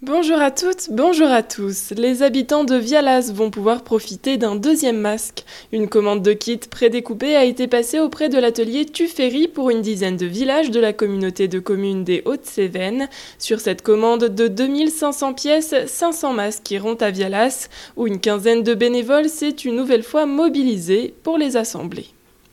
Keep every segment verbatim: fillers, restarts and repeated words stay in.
Bonjour à toutes, bonjour à tous. Les habitants de Vialas vont pouvoir profiter d'un deuxième masque. Une commande de kit prédécoupé a été passée auprès de l'atelier Tuffery pour une dizaine de villages de la communauté de communes des Hautes-Cévennes. Sur cette commande de deux mille cinq cents pièces, cinq cents masques iront à Vialas, où une quinzaine de bénévoles s'est une nouvelle fois mobilisée pour les assembler.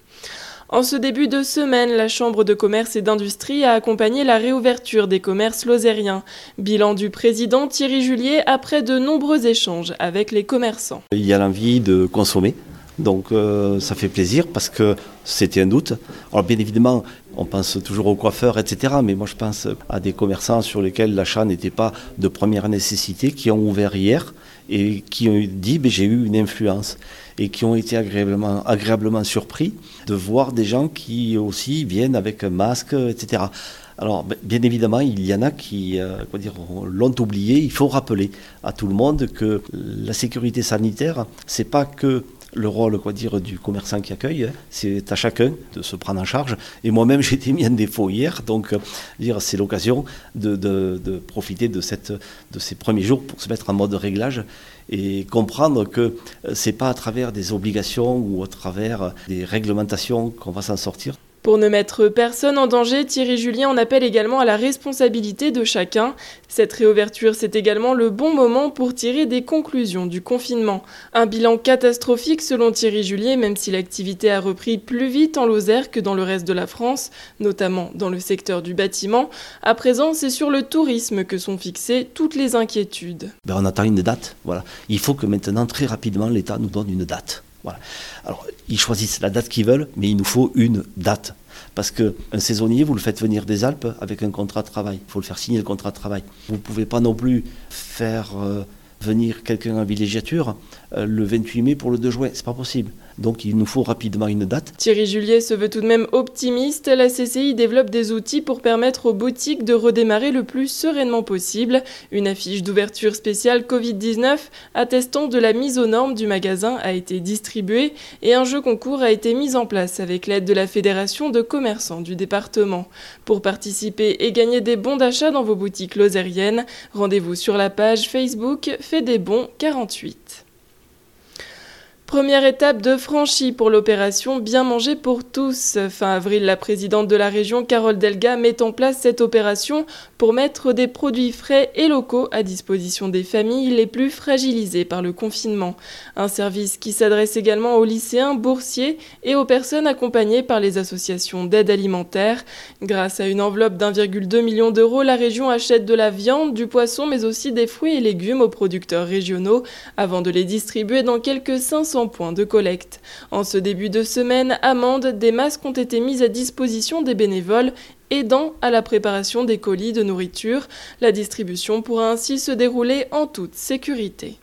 En ce début de semaine, la Chambre de commerce et d'industrie a accompagné la réouverture des commerces lozériens. Bilan du président Thierry Julier après de nombreux échanges avec les commerçants. Il y a l'envie de consommer, donc euh, ça fait plaisir parce que c'était un doute. Alors bien évidemment, on pense toujours aux coiffeurs, et cetera. Mais moi je pense à des commerçants sur lesquels l'achat n'était pas de première nécessité, qui ont ouvert hier et qui ont dit ben, j'ai eu une influence et qui ont été agréablement, agréablement surpris de voir des gens qui aussi viennent avec un masque, et cetera. Alors bien évidemment, il y en a qui euh, quoi dire, l'ont oublié. Il faut rappeler à tout le monde que la sécurité sanitaire, c'est pas que le rôle quoi dire, du commerçant qui accueille, hein, c'est à chacun de se prendre en charge. Et moi-même, j'ai été mis en défaut hier, donc euh, dire, c'est l'occasion de, de, de profiter de, cette, de ces premiers jours pour se mettre en mode réglage et comprendre que euh, c'est pas à travers des obligations ou à travers des réglementations qu'on va s'en sortir. Pour ne mettre personne en danger, Thierry Julier en appelle également à la responsabilité de chacun. Cette réouverture, c'est également le bon moment pour tirer des conclusions du confinement. Un bilan catastrophique selon Thierry Julier, même si l'activité a repris plus vite en Lozère que dans le reste de la France, notamment dans le secteur du bâtiment. À présent, c'est sur le tourisme que sont fixées toutes les inquiétudes. Ben, on attend une date, voilà. Il faut que maintenant, très rapidement, l'État nous donne une date. Voilà. Alors, ils choisissent la date qu'ils veulent, mais il nous faut une date. Parce qu'un saisonnier, vous le faites venir des Alpes avec un contrat de travail. Il faut le faire signer, le contrat de travail. Vous ne pouvez pas non plus faire euh, venir quelqu'un en villégiature euh, le vingt-huit mai pour le deux juin. C'est pas possible. Donc, il nous faut rapidement une date. Thierry Julier se veut tout de même optimiste. La C C I développe des outils pour permettre aux boutiques de redémarrer le plus sereinement possible. Une affiche d'ouverture spéciale covid dix-neuf attestant de la mise aux normes du magasin a été distribuée et un jeu concours a été mis en place avec l'aide de la Fédération de commerçants du département. Pour participer et gagner des bons d'achat dans vos boutiques lozériennes, rendez-vous sur la page Facebook Fait des bons quarante-huit. Première étape de franchie pour l'opération Bien manger pour tous. Fin avril, la présidente de la région, Carole Delga, met en place cette opération pour mettre des produits frais et locaux à disposition des familles les plus fragilisées par le confinement. Un service qui s'adresse également aux lycéens, boursiers et aux personnes accompagnées par les associations d'aide alimentaire. Grâce à une enveloppe d'un virgule deux million d'euros, la région achète de la viande, du poisson, mais aussi des fruits et légumes aux producteurs régionaux avant de les distribuer dans quelques cinq cents points de collecte. En ce début de semaine, Amande, des masques ont été mis à disposition des bénévoles aidant à la préparation des colis de nourriture. La distribution pourra ainsi se dérouler en toute sécurité.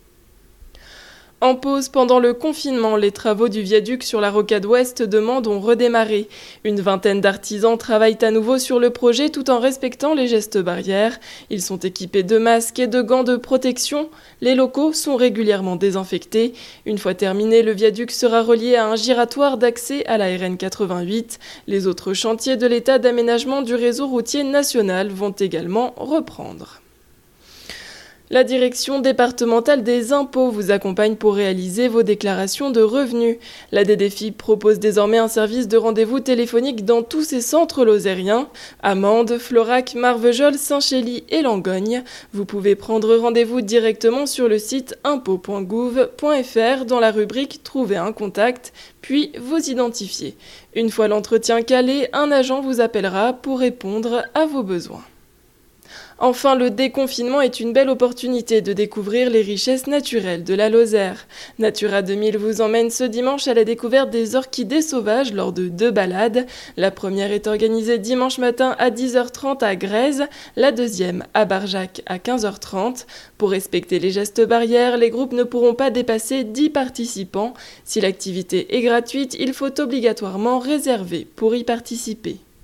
En pause pendant le confinement, les travaux du viaduc sur la rocade ouest de Mende ont redémarré. Une vingtaine d'artisans travaillent à nouveau sur le projet tout en respectant les gestes barrières. Ils sont équipés de masques et de gants de protection. Les locaux sont régulièrement désinfectés. Une fois terminé, le viaduc sera relié à un giratoire d'accès à la R N quatre-vingt-huit. Les autres chantiers de l'état d'aménagement du réseau routier national vont également reprendre. La direction départementale des impôts vous accompagne pour réaliser vos déclarations de revenus. La D D F I P propose désormais un service de rendez-vous téléphonique dans tous ses centres lozériens, Amande, Florac, Marvejols, Saint-Chély et Langogne. Vous pouvez prendre rendez-vous directement sur le site impôts point gouv point f r dans la rubrique « Trouver un contact », puis vous identifier. Une fois l'entretien calé, un agent vous appellera pour répondre à vos besoins. Enfin, le déconfinement est une belle opportunité de découvrir les richesses naturelles de la Lozère. Natura deux mille vous emmène ce dimanche à la découverte des orchidées sauvages lors de deux balades. La première est organisée dimanche matin à dix heures trente à Grèze, la deuxième à Barjac à quinze heures trente. Pour respecter les gestes barrières, les groupes ne pourront pas dépasser dix participants. Si l'activité est gratuite, il faut obligatoirement réserver pour y participer.